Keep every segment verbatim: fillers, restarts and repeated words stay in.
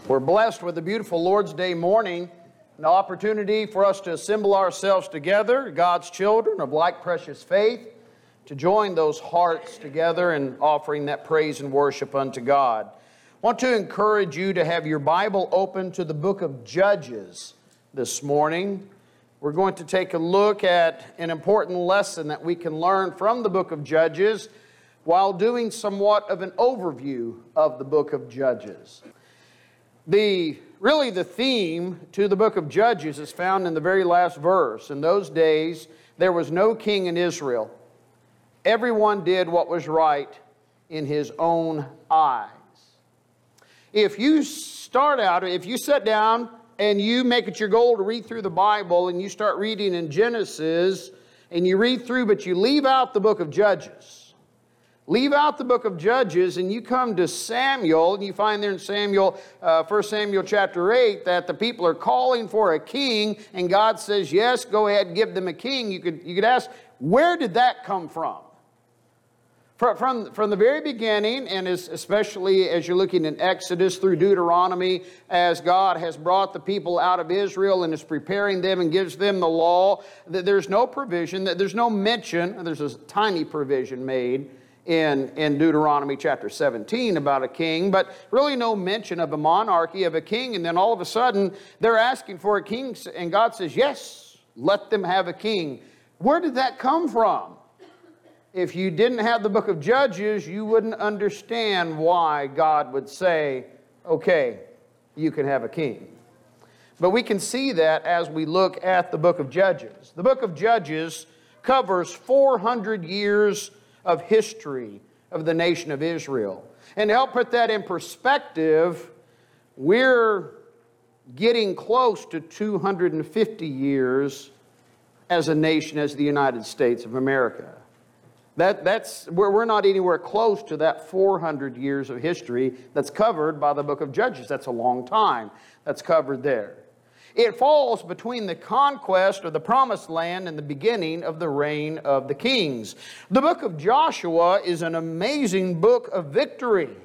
We're blessed with a beautiful Lord's Day morning, an opportunity for us to assemble ourselves together, God's children of like precious faith, to join those hearts together in offering that praise and worship unto God. I want to encourage you to have your Bible open to the book of Judges this morning. We're going to take a look at an important lesson that we can learn from the book of Judges while doing somewhat of an overview of the book of Judges. The, really the theme to the book of Judges is found in the very last verse. In those days, there was no king in Israel. Everyone did what was right in his own eyes. If you start out, if you sit down and you make it your goal to read through the Bible and you start reading in Genesis and you read through, but you leave out the book of Judges, Leave out the book of Judges and you come to Samuel, and you find there in Samuel, uh, First Samuel chapter eight, that the people are calling for a king, and God says, yes, go ahead and give them a king. You could, you could ask, where did that come from? From, from, from the very beginning, and as, especially as you're looking in Exodus through Deuteronomy, as God has brought the people out of Israel and is preparing them and gives them the law, that there's no provision, that there's no mention, there's a tiny provision made In, in Deuteronomy chapter seventeen about a king, but really no mention of a monarchy, of a king. And then all of a sudden, they're asking for a king, and God says, yes, let them have a king. Where did that come from? If you didn't have the book of Judges, you wouldn't understand why God would say, okay, you can have a king. But we can see that as we look at the book of Judges. The book of Judges covers four hundred years of history of the nation of Israel. And to help put that in perspective, we're getting close to two hundred fifty years as a nation, as the United States of America. That, that's, we're, we're not anywhere close to that four hundred years of history that's covered by the book of Judges. That's a long time that's covered there. It falls between the conquest of the promised land and the beginning of the reign of the kings. The book of Joshua is an amazing book of victory.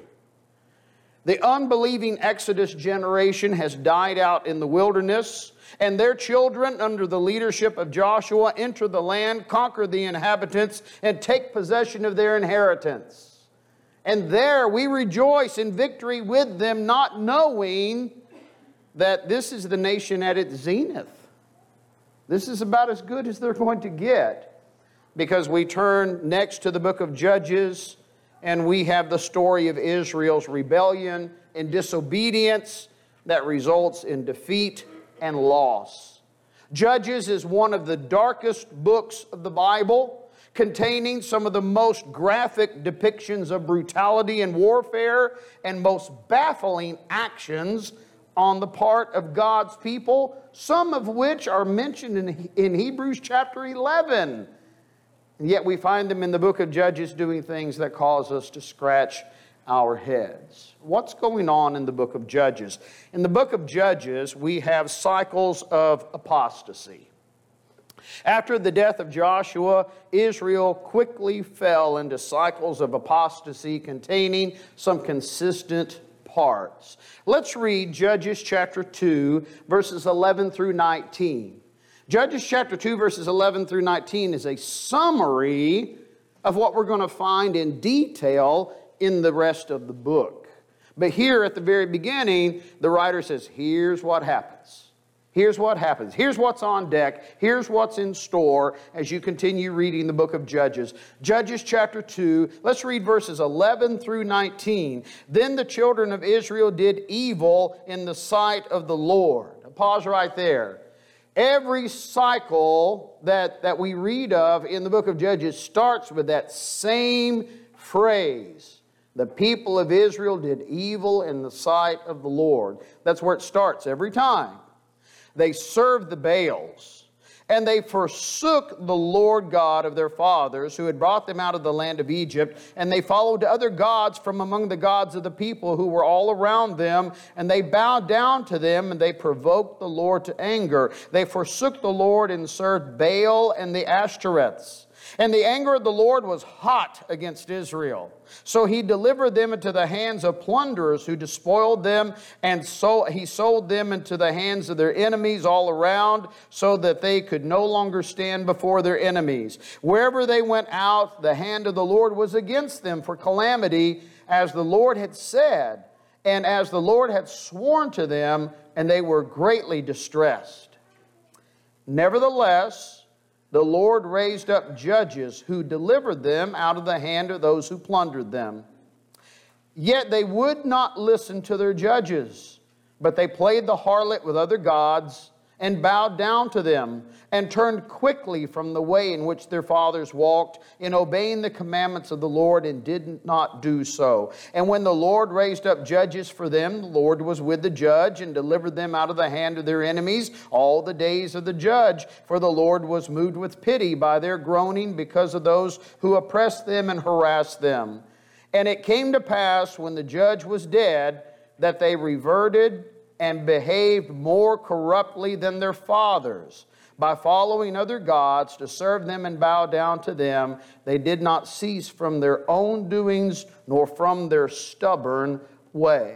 The unbelieving Exodus generation has died out in the wilderness, and their children, under the leadership of Joshua, enter the land, conquer the inhabitants, and take possession of their inheritance. And there we rejoice in victory with them, not knowing that this is the nation at its zenith. This is about as good as they're going to get, because we turn next to the book of Judges and we have the story of Israel's rebellion and disobedience that results in defeat and loss. Judges is one of the darkest books of the Bible, containing some of the most graphic depictions of brutality and warfare and most baffling actions on the part of God's people, some of which are mentioned in, in Hebrews chapter eleven. And yet we find them in the book of Judges doing things that cause us to scratch our heads. What's going on in the book of Judges? In the book of Judges, we have cycles of apostasy. After the death of Joshua, Israel quickly fell into cycles of apostasy containing some consistent parts. Let's read Judges chapter two, verses eleven through nineteen. Judges chapter two, verses eleven through nineteen is a summary of what we're going to find in detail in the rest of the book. But here at the very beginning, the writer says, here's what happens. Here's what happens. Here's what's on deck. Here's what's in store as you continue reading the book of Judges. Judges chapter two, let's read verses eleven through nineteen. Then the children of Israel did evil in the sight of the Lord. Now pause right there. Every cycle that, that we read of in the book of Judges starts with that same phrase. The people of Israel did evil in the sight of the Lord. That's where it starts every time. They served the Baals, and they forsook the Lord God of their fathers, who had brought them out of the land of Egypt, and they followed other gods from among the gods of the people who were all around them, and they bowed down to them, and they provoked the Lord to anger. They forsook the Lord and served Baal and the Ashtoreths. And the anger of the Lord was hot against Israel. So he delivered them into the hands of plunderers who despoiled them, and so he sold them into the hands of their enemies all around, so that they could no longer stand before their enemies. Wherever they went out, the hand of the Lord was against them for calamity, as the Lord had said, and as the Lord had sworn to them, and they were greatly distressed. Nevertheless, the Lord raised up judges who delivered them out of the hand of those who plundered them. Yet they would not listen to their judges, but they played the harlot with other gods and bowed down to them and turned quickly from the way in which their fathers walked in obeying the commandments of the Lord, and did not do so. And when the Lord raised up judges for them, the Lord was with the judge and delivered them out of the hand of their enemies all the days of the judge. For the Lord was moved with pity by their groaning because of those who oppressed them and harassed them. And it came to pass, when the judge was dead, that they reverted and behaved more corruptly than their fathers, by following other gods to serve them and bow down to them. They did not cease from their own doings, nor from their stubborn way.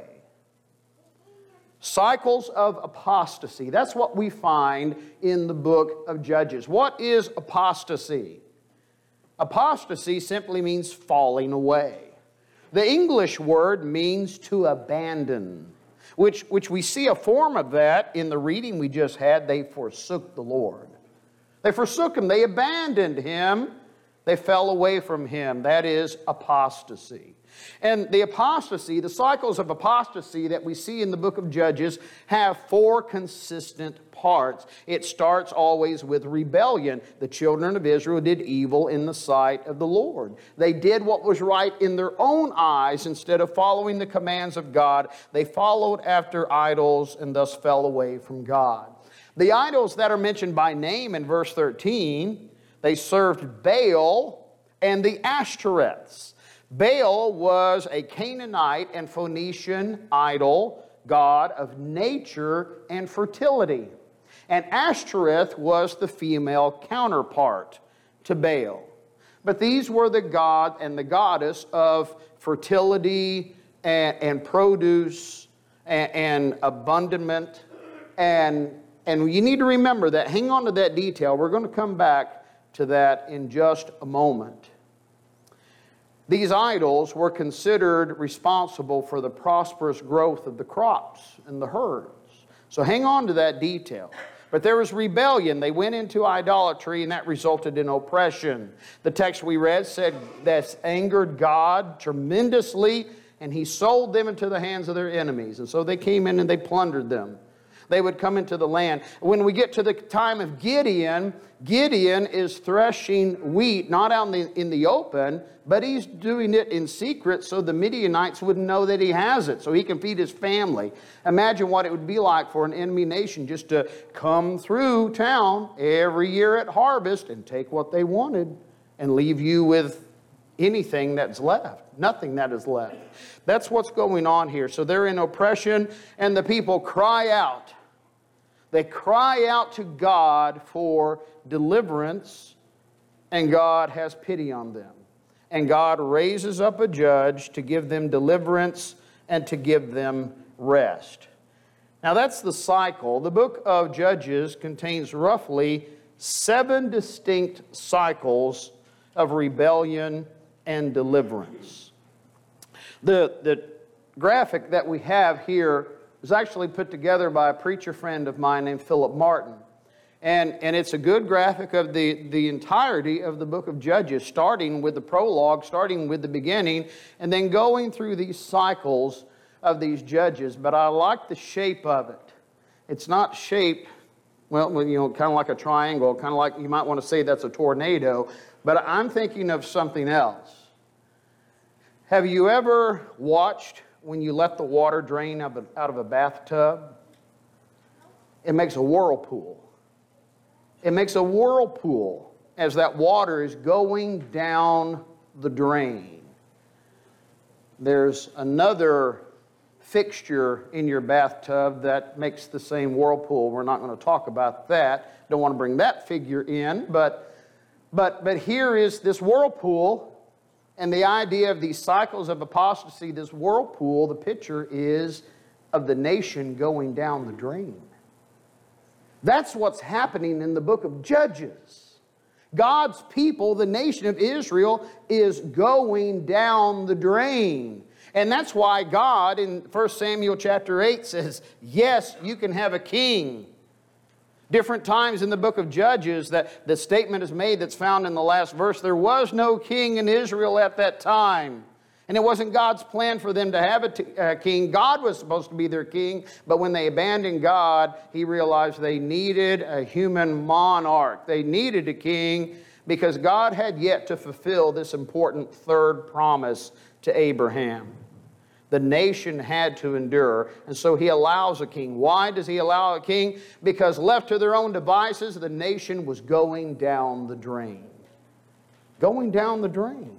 Cycles of apostasy. That's what we find in the book of Judges. What is apostasy? Apostasy simply means falling away. The English word means to abandon, which, which we see a form of that in the reading we just had. They forsook the Lord. They forsook Him. They abandoned Him. They fell away from Him. That is apostasy. And the apostasy, the cycles of apostasy that we see in the book of Judges have four consistent parts. It starts always with rebellion. The children of Israel did evil in the sight of the Lord. They did what was right in their own eyes instead of following the commands of God. They followed after idols and thus fell away from God. The idols that are mentioned by name in verse thirteen, they served Baal and the Ashtoreths. Baal was a Canaanite and Phoenician idol, god of nature and fertility. And Ashtoreth was the female counterpart to Baal. But these were the god and the goddess of fertility and, and produce and, and abundance. And, and you need to remember that. Hang on to that detail. We're going to come back to that in just a moment. These idols were considered responsible for the prosperous growth of the crops and the herds. So hang on to that detail. But there was rebellion. They went into idolatry, and that resulted in oppression. The text we read said that angered God tremendously, and He sold them into the hands of their enemies. And so they came in and they plundered them. They would come into the land. When we get to the time of Gideon, Gideon is threshing wheat, not out in the, in the open, but he's doing it in secret so the Midianites wouldn't know that he has it, so he can feed his family. Imagine what it would be like for an enemy nation just to come through town every year at harvest and take what they wanted and leave you with anything that's left. Nothing that is left. That's what's going on here. So they're in oppression, and the people cry out. They cry out to God for deliverance, and God has pity on them. And God raises up a judge to give them deliverance and to give them rest. Now that's the cycle. The book of Judges contains roughly seven distinct cycles of rebellion and deliverance. The, the graphic that we have here was actually put together by a preacher friend of mine named Philip Martin. And, and it's a good graphic of the, the entirety of the book of Judges, starting with the prologue, starting with the beginning, and then going through these cycles of these judges. But I like the shape of it. It's not shaped, well, you know, kind of like a triangle, kind of like you might want to say that's a tornado, but I'm thinking of something else. Have you ever watched when you let the water drain out of a bathtub? It makes a whirlpool. It makes a whirlpool as that water is going down the drain. There's another fixture in your bathtub that makes the same whirlpool. We're not going to talk about that. Don't want to bring that figure in, but But, but here is this whirlpool, and the idea of these cycles of apostasy, this whirlpool, the picture is of the nation going down the drain. That's what's happening in the book of Judges. God's people, the nation of Israel, is going down the drain. And that's why God in First Samuel chapter eight says, yes, you can have a king. Different times in the book of Judges that the statement is made that's found in the last verse, there was no king in Israel at that time. And it wasn't God's plan for them to have a t- uh, king. God was supposed to be their king, but when they abandoned God, He realized they needed a human monarch. They needed a king because God had yet to fulfill this important third promise to Abraham. The nation had to endure, and so He allows a king. Why does He allow a king? Because left to their own devices, the nation was going down the drain. Going down the drain.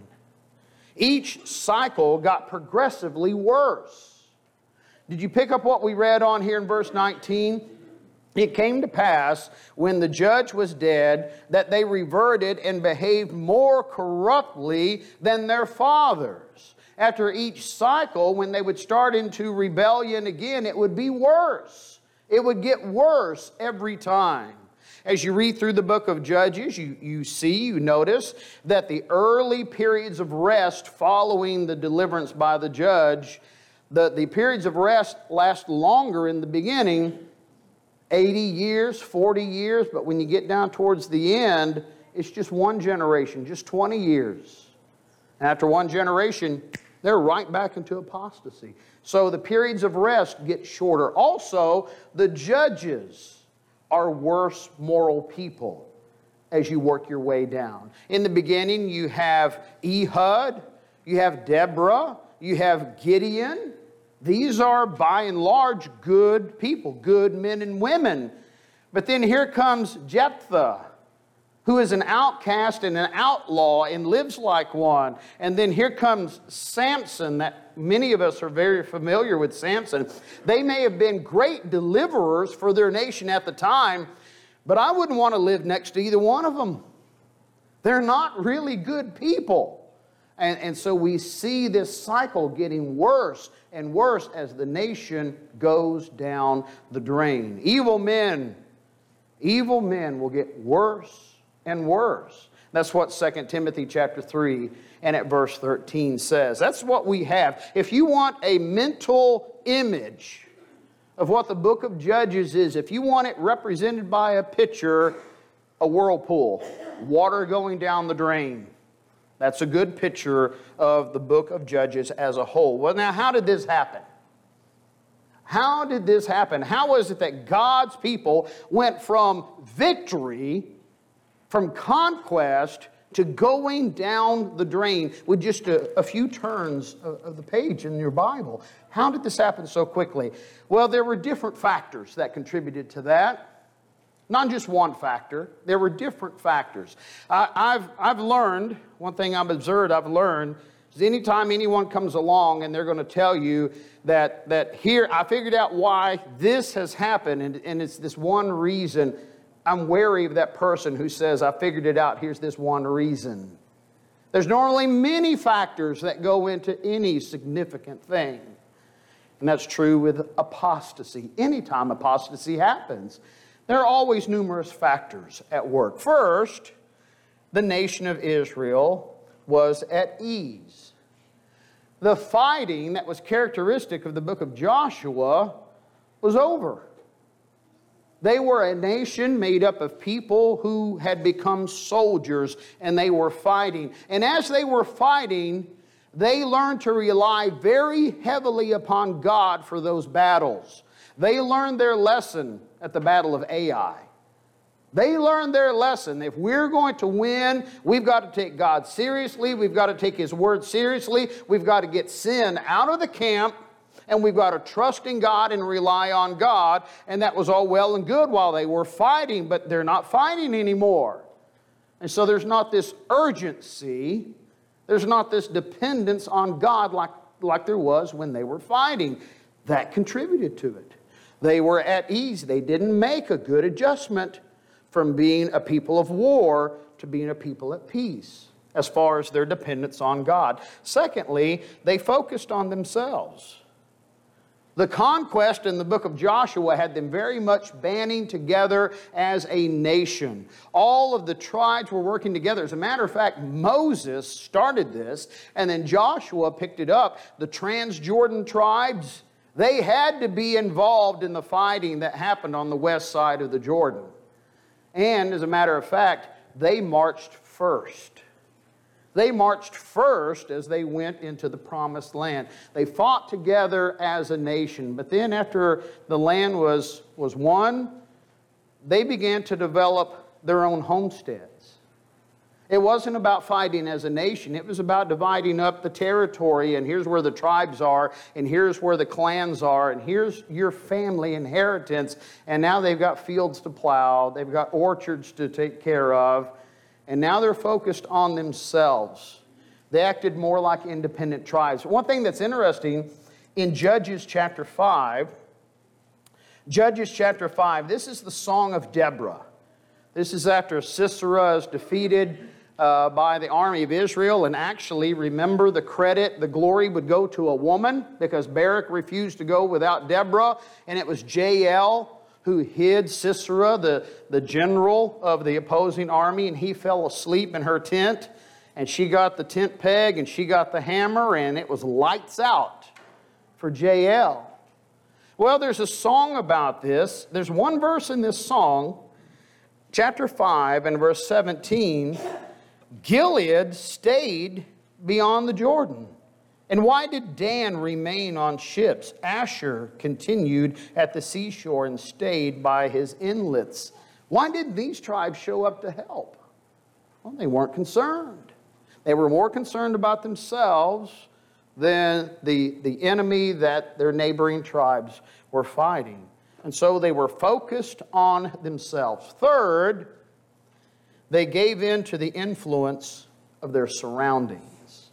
Each cycle got progressively worse. Did you pick up what we read on here in verse nineteen? It came to pass, when the judge was dead, that they reverted and behaved more corruptly than their fathers. After each cycle, when they would start into rebellion again, it would be worse. It would get worse every time. As you read through the book of Judges, you, you see, you notice that the early periods of rest following the deliverance by the judge, the, the periods of rest last longer in the beginning, eighty years, forty years, but when you get down towards the end, it's just one generation, just twenty years. And after one generation, they're right back into apostasy. So the periods of rest get shorter. Also, the judges are worse moral people as you work your way down. In the beginning, you have Ehud, you have Deborah, you have Gideon. These are by and large good people, good men and women. But then here comes Jephthah, who is an outcast and an outlaw and lives like one. And then here comes Samson, that many of us are very familiar with Samson. They may have been great deliverers for their nation at the time, but I wouldn't want to live next to either one of them. They're not really good people. And, and so we see this cycle getting worse and worse as the nation goes down the drain. Evil men, evil men will get worse and worse. That's what Second Timothy chapter three and at verse thirteen says. That's what we have. If you want a mental image of what the book of Judges is, if you want it represented by a picture, a whirlpool, water going down the drain. That's a good picture of the book of Judges as a whole. Well, now, how did this happen? How did this happen? How was it that God's people went from victory, from conquest, to going down the drain with just a, a few turns of, of the page in your Bible? How did this happen so quickly? Well, there were different factors that contributed to that. Not just one factor. There were different factors. I, I've, I've learned, one thing I've observed, I've learned, is anytime anyone comes along and they're going to tell you that, that here, I figured out why this has happened, and, and it's this one reason, I'm wary of that person who says, I figured it out, here's this one reason. There's normally many factors that go into any significant thing. And that's true with apostasy. Anytime apostasy happens, there are always numerous factors at work. First, the nation of Israel was at ease. The fighting that was characteristic of the book of Joshua was over. They were a nation made up of people who had become soldiers, and they were fighting. And as they were fighting, they learned to rely very heavily upon God for those battles. They learned their lesson at the Battle of Ai. They learned their lesson. If we're going to win, we've got to take God seriously. We've got to take His Word seriously. We've got to get sin out of the camp. And we've got to trust in God and rely on God. And that was all well and good while they were fighting, but they're not fighting anymore. And so there's not this urgency. There's not this dependence on God like, like there was when they were fighting. That contributed to it. They were at ease. They didn't make a good adjustment from being a people of war to being a people at peace as far as their dependence on God. Secondly, they focused on themselves. The conquest in the book of Joshua had them very much banding together as a nation. All of the tribes were working together. As a matter of fact, Moses started this, and then Joshua picked it up. The Transjordan tribes, they had to be involved in the fighting that happened on the west side of the Jordan. And as a matter of fact, they marched first. They marched first as they went into the promised land. They fought together as a nation. But then after the land was, was won, they began to develop their own homesteads. It wasn't about fighting as a nation. It was about dividing up the territory, and here's where the tribes are, and here's where the clans are, and here's your family inheritance. And now they've got fields to plow. They've got orchards to take care of. And now they're focused on themselves. They acted more like independent tribes. One thing that's interesting, in Judges chapter five, Judges chapter five, this is the Song of Deborah. This is after Sisera is defeated uh, by the army of Israel. And actually, remember, the credit, the glory would go to a woman, because Barak refused to go without Deborah. And it was Jael who hid Sisera, the, the general of the opposing army, and he fell asleep in her tent, and she got the tent peg, and she got the hammer, and it was lights out for Jael. Well, there's a song about this. There's one verse in this song, chapter five and verse seventeen, Gilead stayed beyond the Jordan. And why did Dan remain on ships? Asher continued at the seashore and stayed by his inlets. Why did these tribes show up to help? Well, they weren't concerned. They were more concerned about themselves than the, the enemy that their neighboring tribes were fighting. And so they were focused on themselves. Third, they gave in to the influence of their surroundings.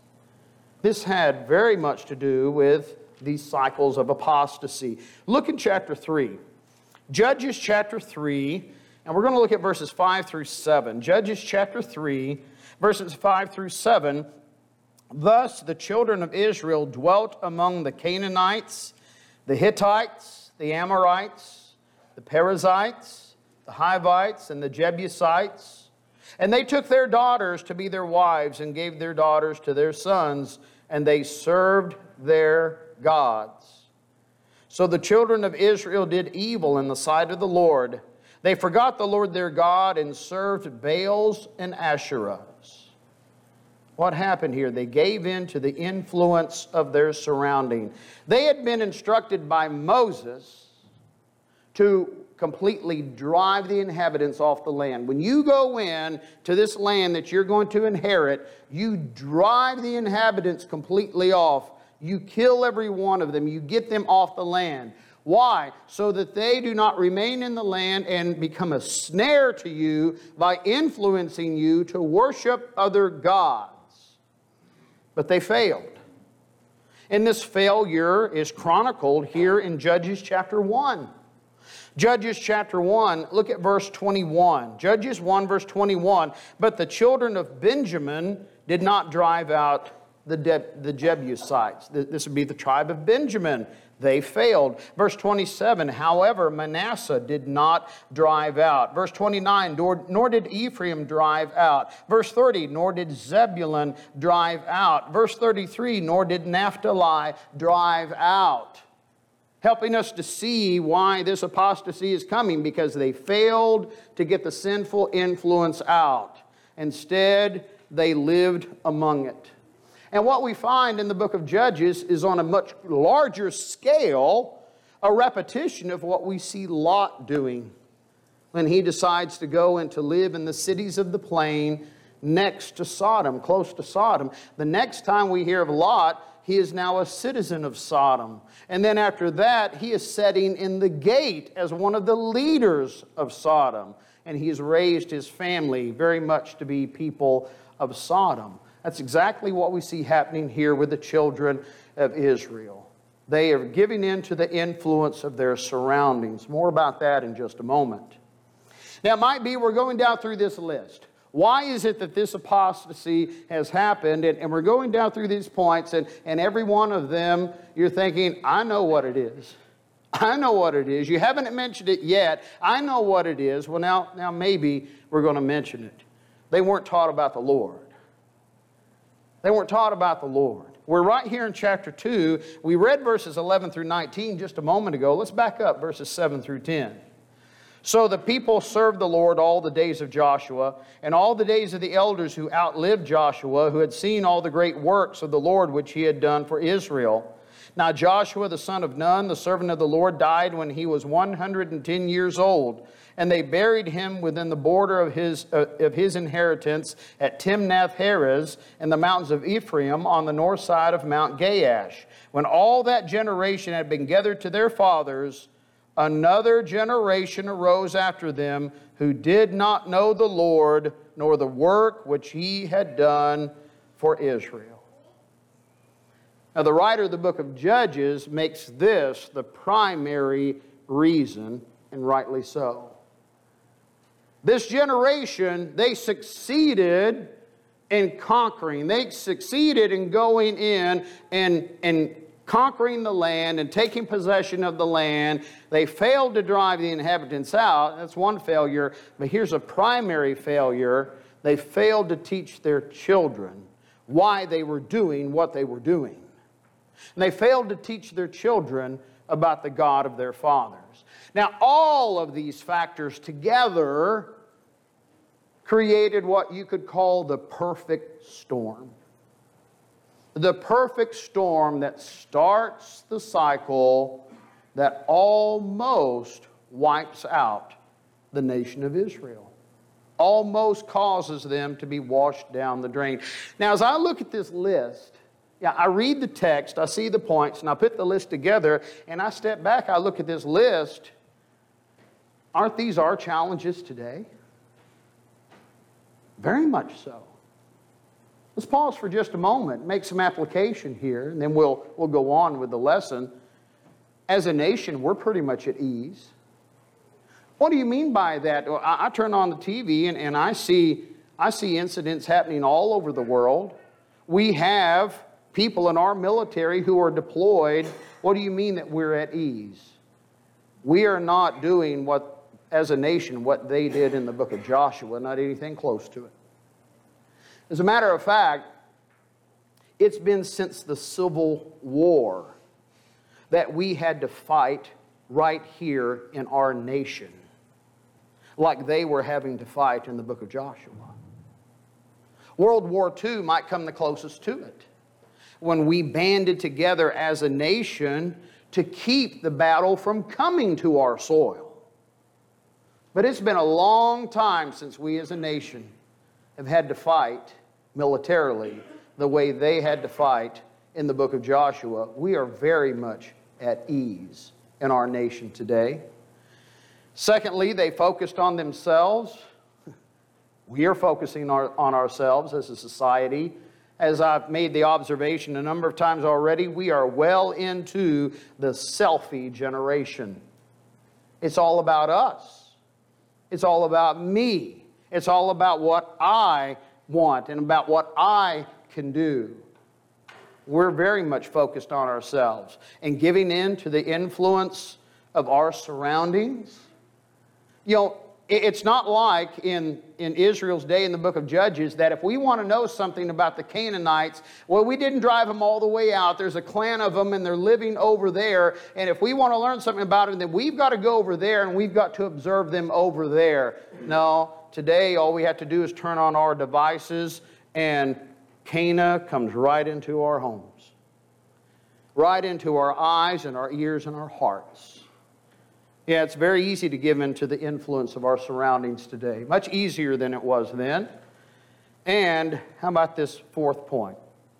This had very much to do with these cycles of apostasy. Look in chapter three. Judges chapter three, and we're going to look at verses five through seven. Judges chapter three, verses five through seven. Thus the children of Israel dwelt among the Canaanites, the Hittites, the Amorites, the Perizzites, the Hivites, and the Jebusites. And they took their daughters to be their wives and gave their daughters to their sons, and they served their gods. So the children of Israel did evil in the sight of the Lord. They forgot the Lord their God and served Baals and Asherahs. What happened here? They gave in to the influence of their surrounding. They had been instructed by Moses to completely drive the inhabitants off the land. When you go in to this land that you're going to inherit, you drive the inhabitants completely off. You kill every one of them. You get them off the land. Why? So that they do not remain in the land and become a snare to you by influencing you to worship other gods. But they failed. And this failure is chronicled here in Judges chapter one. Judges chapter one, look at verse twenty-one. Judges one, verse twenty-one. But the children of Benjamin did not drive out the, De- the Jebusites. This would be the tribe of Benjamin. They failed. Verse twenty-seven, however, Manasseh did not drive out. Verse twenty-nine, nor, nor did Ephraim drive out. Verse thirty, nor did Zebulun drive out. Verse thirty-three, nor did Naphtali drive out. Helping us to see why this apostasy is coming, because they failed to get the sinful influence out. Instead, they lived among it. And what we find in the book of Judges is on a much larger scale, a repetition of what we see Lot doing when he decides to go and to live in the cities of the plain next to Sodom, close to Sodom. The next time we hear of Lot, he is now a citizen of Sodom. And then after that, he is setting in the gate as one of the leaders of Sodom. And he has raised his family very much to be people of Sodom. That's exactly what we see happening here with the children of Israel. They are giving in to the influence of their surroundings. More about that in just a moment. Now, it might be we're going down through this list. Why is it that this apostasy has happened? And, and we're going down through these points, and, and every one of them, you're thinking, I know what it is. I know what it is. You haven't mentioned it yet. I know what it is. Well, now, now maybe we're going to mention it. They weren't taught about the Lord. They weren't taught about the Lord. We're right here in chapter two. We read verses eleven through nineteen just a moment ago. Let's back up verses seven through ten. So the people served the Lord all the days of Joshua, and all the days of the elders who outlived Joshua, who had seen all the great works of the Lord which he had done for Israel. Now Joshua the son of Nun, the servant of the Lord, died when he was one hundred ten years old, and they buried him within the border of his, uh, of his inheritance at Timnath-Heres in the mountains of Ephraim on the north side of Mount Gaash. When all that generation had been gathered to their fathers, another generation arose after them who did not know the Lord, nor the work which he had done for Israel. Now, the writer of the book of Judges makes this the primary reason, and rightly so. This generation, they succeeded in conquering. They succeeded in going in and, and conquering the land and taking possession of the land. They failed to drive the inhabitants out. That's one failure. But here's a primary failure. They failed to teach their children why they were doing what they were doing. And they failed to teach their children about the God of their fathers. Now, all of these factors together created what you could call the perfect storm. The perfect storm that starts the cycle that almost wipes out the nation of Israel. Almost causes them to be washed down the drain. Now, as I look at this list, yeah, I read the text, I see the points, and I put the list together, and I step back, I look at this list. Aren't these our challenges today? Very much so. Let's pause for just a moment, make some application here, and then we'll, we'll go on with the lesson. As a nation, we're pretty much at ease. What do you mean by that? Well, I, I turn on the T V and, and I see, I see incidents happening all over the world. We have people in our military who are deployed. What do you mean that we're at ease? We are not doing what, as a nation, what they did in the book of Joshua, not anything close to it. As a matter of fact, it's been since the Civil War that we had to fight right here in our nation, like they were having to fight in the book of Joshua. World War Two might come the closest to it, when we banded together as a nation to keep the battle from coming to our soil. But it's been a long time since we as a nation have had to fight militarily the way they had to fight in the book of Joshua. We are very much at ease in our nation today. Secondly, they focused on themselves. We are focusing on ourselves as a society. As I've made the observation a number of times already, we are well into the selfie generation. It's all about us. It's all about me. It's all about what I want and about what I can do. We're very much focused on ourselves and giving in to the influence of our surroundings. You know, it's not like in, in Israel's day in the book of Judges that if we want to know something about the Canaanites, well, we didn't drive them all the way out. There's a clan of them and they're living over there. And if we want to learn something about them, then we've got to go over there and we've got to observe them over there. No, today all we have to do is turn on our devices and Cana comes right into our homes, right into our eyes and our ears and our hearts. Yeah, it's very easy to give in to the influence of our surroundings today. Much easier than it was then. And how about this fourth point?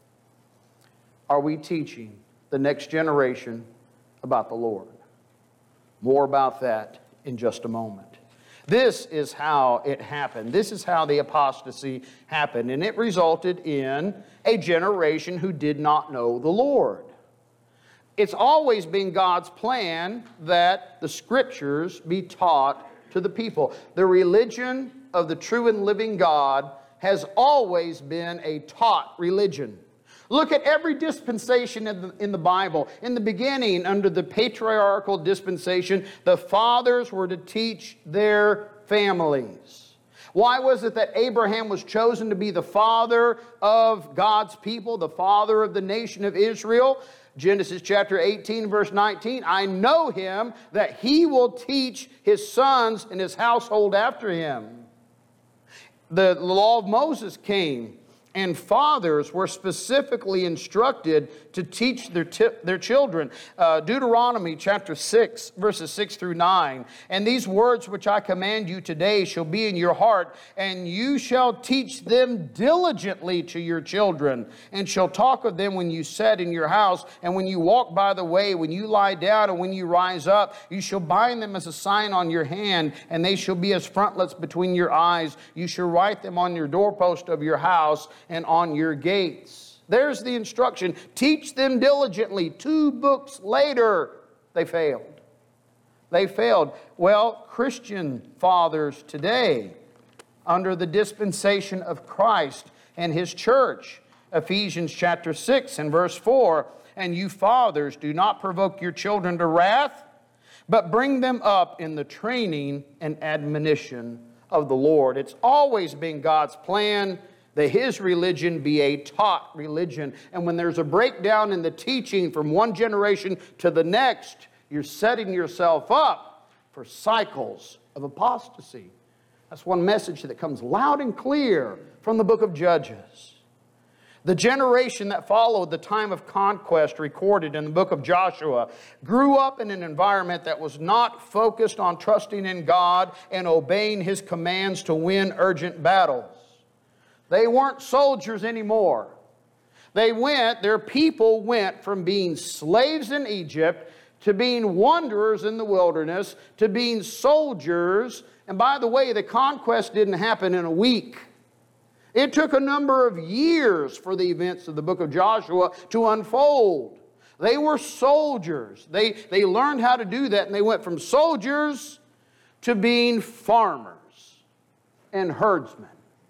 Are we teaching the next generation about the Lord? More about that in just a moment. This is how it happened. This is how the apostasy happened. And it resulted in a generation who did not know the Lord. It's always been God's plan that the Scriptures be taught to the people. The religion of the true and living God has always been a taught religion. Look at every dispensation in the, in the Bible. In the beginning, under the patriarchal dispensation, the fathers were to teach their families. Why was it that Abraham was chosen to be the father of God's people, the father of the nation of Israel? Genesis chapter eighteen, verse nineteen, I know him that he will teach his sons and his household after him. The law of Moses came, and fathers were specifically instructed to teach their, t- their children. Uh, Deuteronomy chapter six, verses six through nine. And these words which I command you today shall be in your heart, and you shall teach them diligently to your children, and shall talk of them when you sit in your house, and when you walk by the way, when you lie down, and when you rise up. You shall bind them as a sign on your hand, and they shall be as frontlets between your eyes. You shall write them on your doorpost of your house, and on your gates. There's the instruction. Teach them diligently. Two books later, they failed. They failed. Well, Christian fathers today, under the dispensation of Christ and His church, Ephesians chapter six and verse four, and you fathers, do not provoke your children to wrath, but bring them up in the training and admonition of the Lord. It's always been God's plan that His religion be a taught religion. And when there's a breakdown in the teaching from one generation to the next, you're setting yourself up for cycles of apostasy. That's one message that comes loud and clear from the book of Judges. The generation that followed the time of conquest recorded in the book of Joshua grew up in an environment that was not focused on trusting in God and obeying His commands to win urgent battles. They weren't soldiers anymore. They went, their people went from being slaves in Egypt to being wanderers in the wilderness to being soldiers. And by the way, the conquest didn't happen in a week. It took a number of years for the events of the book of Joshua to unfold. They were soldiers. They, they learned how to do that, and they went from soldiers to being farmers and herdsmen.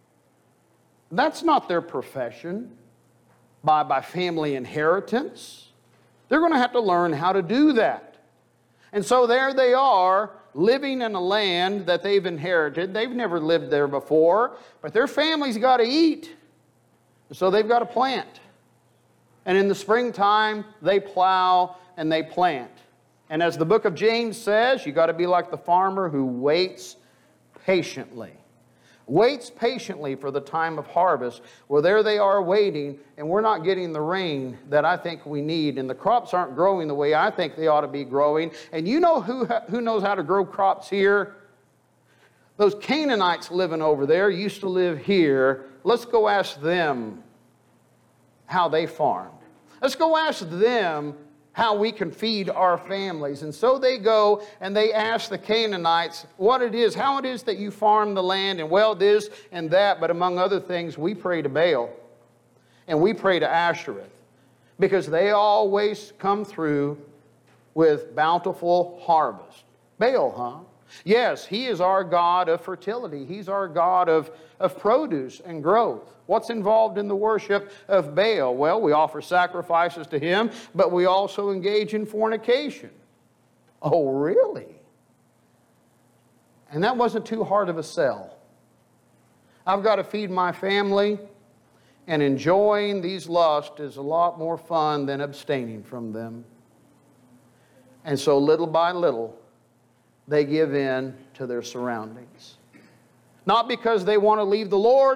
That's not their profession by, by family inheritance. They're going to have to learn how to do that. And so there they are, living in a land that they've inherited. They've never lived there before, but their family's got to eat. So they've got to plant. And in the springtime, they plow and they plant. And as the book of James says, you've got to be like the farmer who waits patiently. Waits patiently for the time of harvest. Well, there they are waiting, and we're not getting the rain that I think we need, and the crops aren't growing the way I think they ought to be growing. And you know who, who knows how to grow crops here? Those Canaanites living over there used to live here. Let's go ask them how they farmed. Let's go ask them how we can feed our families. And so they go and they ask the Canaanites what it is, how it is that you farm the land, and well, this and that. But among other things, we pray to Baal and we pray to Ashereth because they always come through with bountiful harvest. Baal, huh? Yes, he is our God of fertility. He's our God of, of produce and growth. What's involved in the worship of Baal? Well, we offer sacrifices to him, but we also engage in fornication. Oh, really? And that wasn't too hard of a sell. I've got to feed my family, and enjoying these lusts is a lot more fun than abstaining from them. And so little by little, they give in to their surroundings. Not because they want to leave the Lord,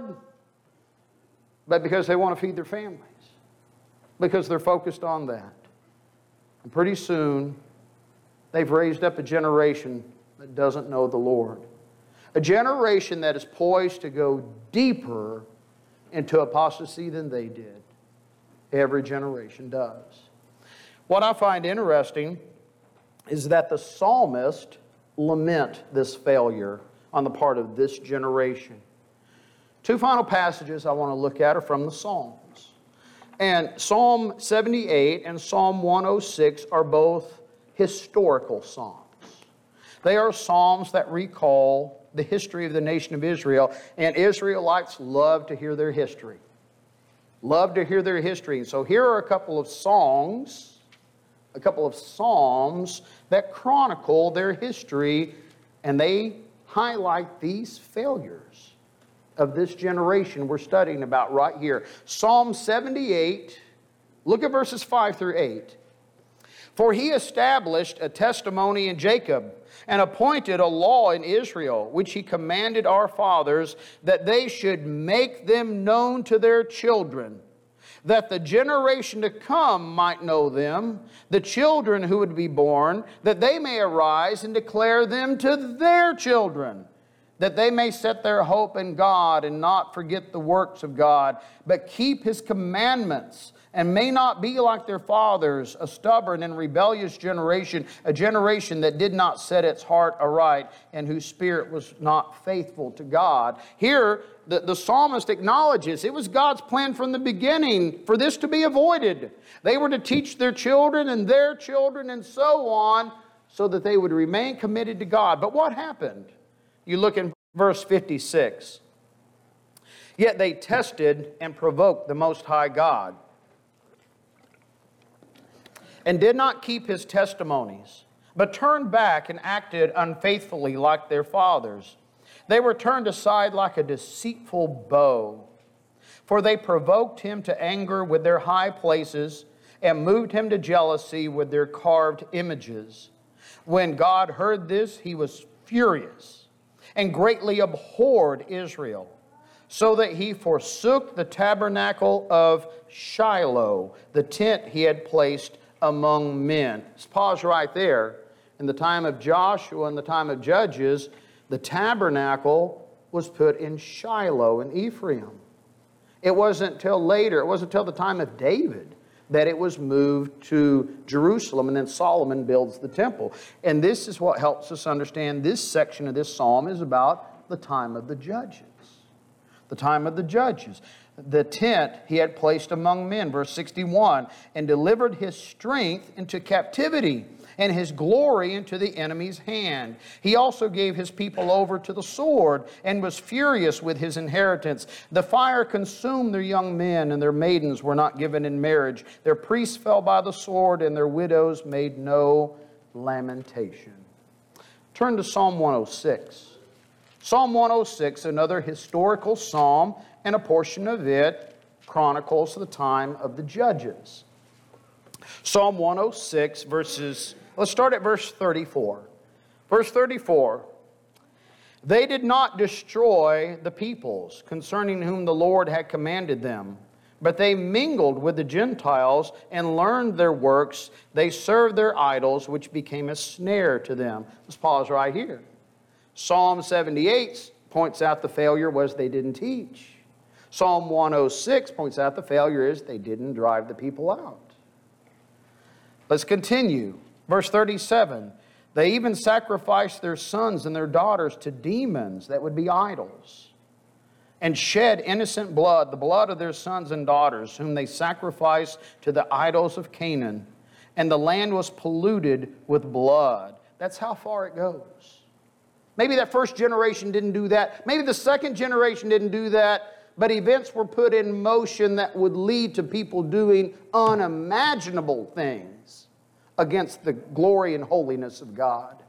but because they want to feed their families. Because they're focused on that. And pretty soon, they've raised up a generation that doesn't know the Lord. A generation that is poised to go deeper into apostasy than they did. Every generation does. What I find interesting is that the psalmist lament this failure on the part of this generation. Two final passages I want to look at are from the Psalms. And Psalm seventy-eight and Psalm one oh six are both historical psalms. They are psalms that recall the history of the nation of Israel, and Israelites love to hear their history. Love to hear their history. So here are a couple of songs, a couple of psalms that chronicle their history, and they highlight these failures of this generation we're studying about right here. Psalm seventy-eight, look at verses five through eight. For he established a testimony in Jacob, and appointed a law in Israel, which he commanded our fathers, that they should make them known to their children, that the generation to come might know them, the children who would be born, that they may arise and declare them to their children, that they may set their hope in God and not forget the works of God, but keep His commandments, and may not be like their fathers, a stubborn and rebellious generation, a generation that did not set its heart aright, and whose spirit was not faithful to God. Here, the, the psalmist acknowledges it was God's plan from the beginning for this to be avoided. They were to teach their children and their children and so on, so that they would remain committed to God. But what happened? You look in verse fifty-six. Yet they tested and provoked the Most High God, and did not keep His testimonies, but turned back and acted unfaithfully like their fathers. They were turned aside like a deceitful bow, for they provoked Him to anger with their high places, and moved Him to jealousy with their carved images. When God heard this, He was furious, and greatly abhorred Israel, so that He forsook the tabernacle of Shiloh, the tent He had placed among men. Let's pause right there. In the time of Joshua and the time of Judges, the tabernacle was put in Shiloh in Ephraim. It wasn't until later, it wasn't until the time of David, that it was moved to Jerusalem, and then Solomon builds the temple. And this is what helps us understand this section of this psalm is about the time of the judges. The time of the judges. The tent He had placed among men, verse sixty-one, and delivered His strength into captivity, and His glory into the enemy's hand. He also gave His people over to the sword, and was furious with His inheritance. The fire consumed their young men, and their maidens were not given in marriage. Their priests fell by the sword, and their widows made no lamentation. Turn to Psalm one oh six. Psalm one oh six, another historical psalm, and a portion of it chronicles the time of the judges. Psalm one oh six, verses, let's start at verse thirty-four. Verse thirty-four, they did not destroy the peoples concerning whom the Lord had commanded them, but they mingled with the Gentiles and learned their works. They served their idols, which became a snare to them. Let's pause right here. Psalm seventy-eight points out the failure was they didn't teach. Psalm one oh six points out the failure is they didn't drive the people out. Let's continue. Verse thirty-seven. They even sacrificed their sons and their daughters to demons that would be idols, and shed innocent blood, the blood of their sons and daughters, whom they sacrificed to the idols of Canaan. And the land was polluted with blood. That's how far it goes. Maybe that first generation didn't do that. Maybe the second generation didn't do that. But events were put in motion that would lead to people doing unimaginable things against the glory and holiness of God.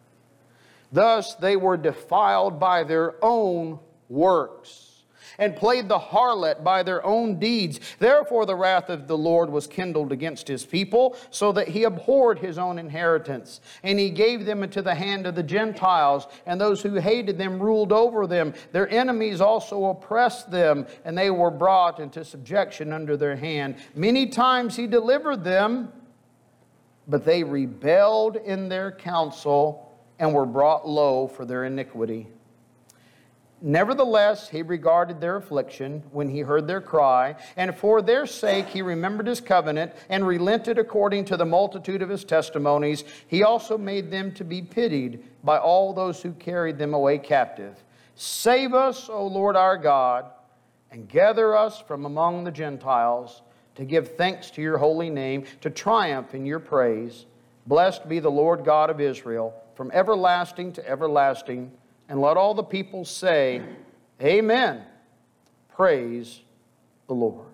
Thus, they were defiled by their own works, and played the harlot by their own deeds. Therefore the wrath of the Lord was kindled against His people, so that He abhorred His own inheritance. And He gave them into the hand of the Gentiles, and those who hated them ruled over them. Their enemies also oppressed them, and they were brought into subjection under their hand. Many times He delivered them, but they rebelled in their counsel, and were brought low for their iniquity. Nevertheless, He regarded their affliction when He heard their cry, and for their sake He remembered His covenant, and relented according to the multitude of His testimonies. He also made them to be pitied by all those who carried them away captive. Save us, O Lord our God, and gather us from among the Gentiles, to give thanks to Your holy name, to triumph in Your praise. Blessed be the Lord God of Israel, from everlasting to everlasting. And let all the people say, Amen. Praise the Lord.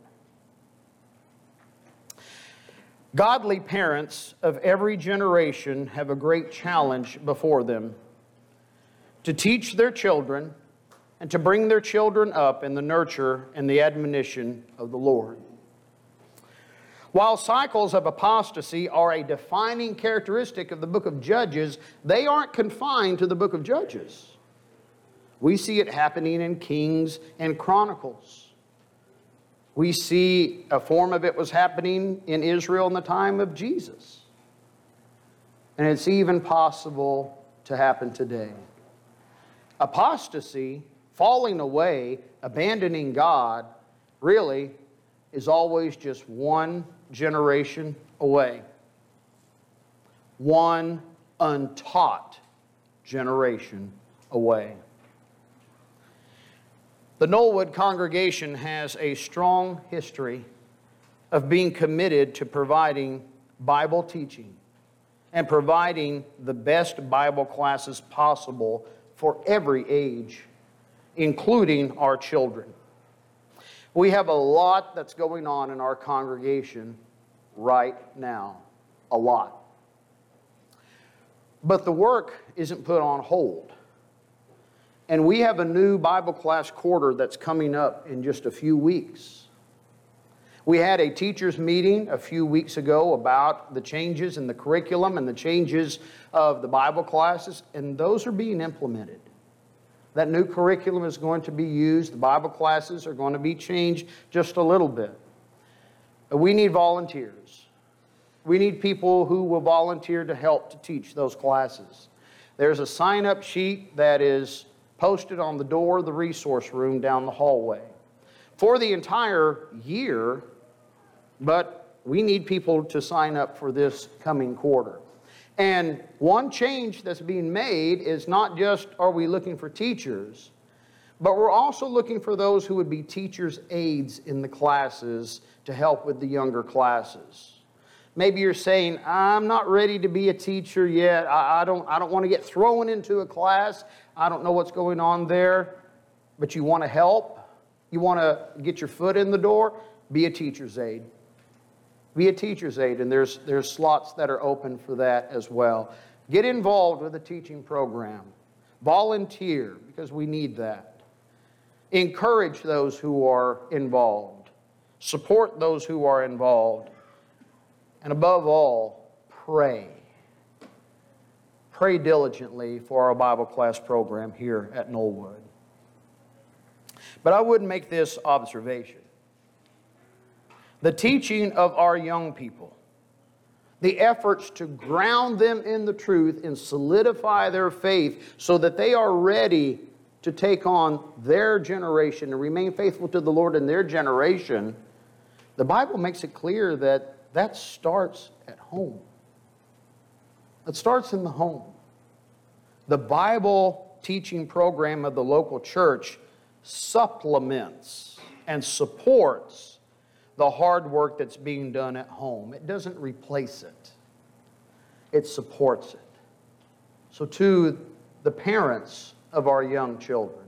Godly parents of every generation have a great challenge before them to teach their children and to bring their children up in the nurture and the admonition of the Lord. While cycles of apostasy are a defining characteristic of the book of Judges, they aren't confined to the book of Judges. We see it happening in Kings and Chronicles. We see a form of it was happening in Israel in the time of Jesus. And it's even possible to happen today. Apostasy, falling away, abandoning God, really is always just one generation away. One untaught generation away. The Knollwood congregation has a strong history of being committed to providing Bible teaching and providing the best Bible classes possible for every age, including our children. We have a lot that's going on in our congregation right now. A lot. But the work isn't put on hold. And we have a new Bible class quarter that's coming up in just a few weeks. We had a teachers' meeting a few weeks ago about the changes in the curriculum and the changes of the Bible classes, and those are being implemented. That new curriculum is going to be used. The Bible classes are going to be changed just a little bit. But we need volunteers. We need people who will volunteer to help to teach those classes. There's a sign-up sheet that is posted on the door of the resource room down the hallway for the entire year, but we need people to sign up for this coming quarter. And one change that's being made is not just are we looking for teachers, but we're also looking for those who would be teachers' aides in the classes to help with the younger classes. Maybe you're saying, I'm not ready to be a teacher yet. I, I don't, I don't want to get thrown into a class. I don't know what's going on there. But you want to help. You want to get your foot in the door. Be a teacher's aide. Be a teacher's aide, and there's, there's slots that are open for that as well. Get involved with the teaching program. Volunteer, because we need that. Encourage those who are involved. Support those who are involved. And above all, pray. Pray diligently for our Bible class program here at Knollwood. But I would make this observation. The teaching of our young people, the efforts to ground them in the truth and solidify their faith so that they are ready to take on their generation and remain faithful to the Lord in their generation, the Bible makes it clear that that starts at home. It starts in the home. The Bible teaching program of the local church supplements and supports the hard work that's being done at home. It doesn't replace it. It supports it. So to the parents of our young children,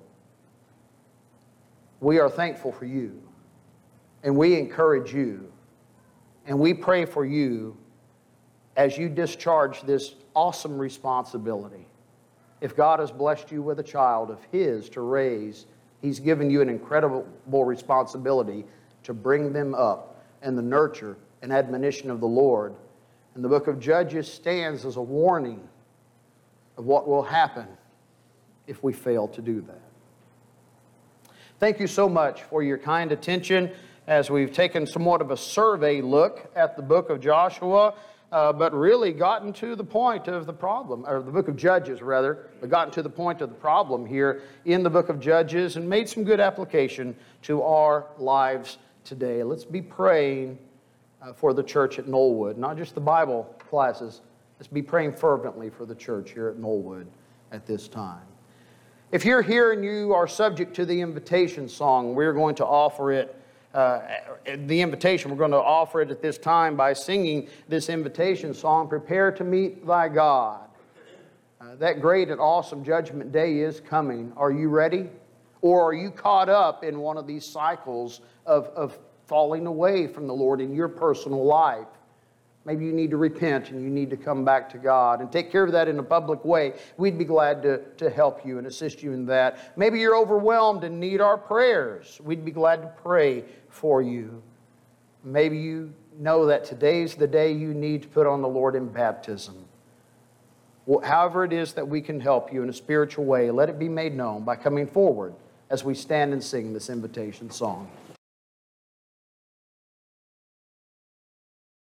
we are thankful for you, and we encourage you, and we pray for you as you discharge this awesome responsibility. If God has blessed you with a child of His to raise, He's given you an incredible responsibility to bring them up in the nurture and admonition of the Lord. And the book of Judges stands as a warning of what will happen if we fail to do that. Thank you so much for your kind attention as we've taken somewhat of a survey look at the book of Joshua, uh, but really gotten to the point of the problem, or the book of Judges rather, but gotten to the point of the problem here in the book of Judges and made some good application to our lives today. Let's be praying uh, for the church at Knollwood, not just the Bible classes. Let's be praying fervently for the church here at Knollwood at this time. If you're here and you are subject to the invitation song, we're going to offer it uh, the invitation. We're going to offer it at this time by singing this invitation song, Prepare to Meet Thy God. Uh, that great and awesome judgment day is coming. Are you ready? Or are you caught up in one of these cycles of, of falling away from the Lord in your personal life? Maybe you need to repent and you need to come back to God and take care of that in a public way. We'd be glad to, to help you and assist you in that. Maybe you're overwhelmed and need our prayers. We'd be glad to pray for you. Maybe you know that today's the day you need to put on the Lord in baptism. Well, however it is that we can help you in a spiritual way, let it be made known by coming forward as we stand and sing this invitation song.